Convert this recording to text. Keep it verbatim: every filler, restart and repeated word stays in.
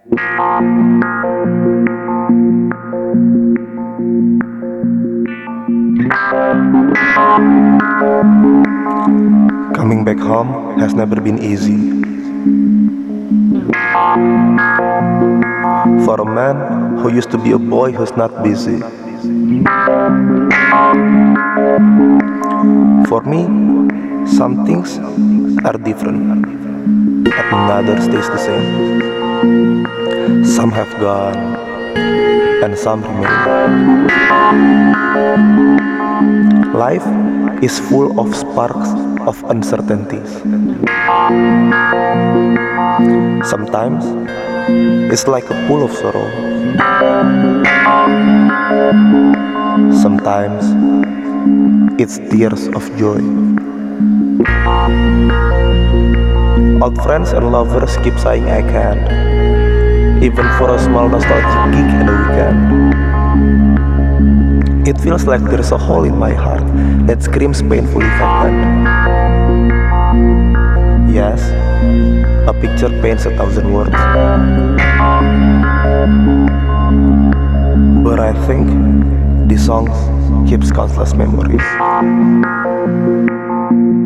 Coming back home has never been easy. For a man who used to be a boy who's not busy. For me, some things are different, but another stays the same. Some have gone, and some remain. Life is full of sparks of uncertainties. Sometimes it's like a pool of sorrow. Sometimes it's tears of joy. Old friends and lovers keep saying I can't, even for a small nostalgic gig in the weekend. It feels like there's a hole in my heart that screams painfully vacant. Yes, a picture paints a thousand words, but I think these songs keeps countless memories.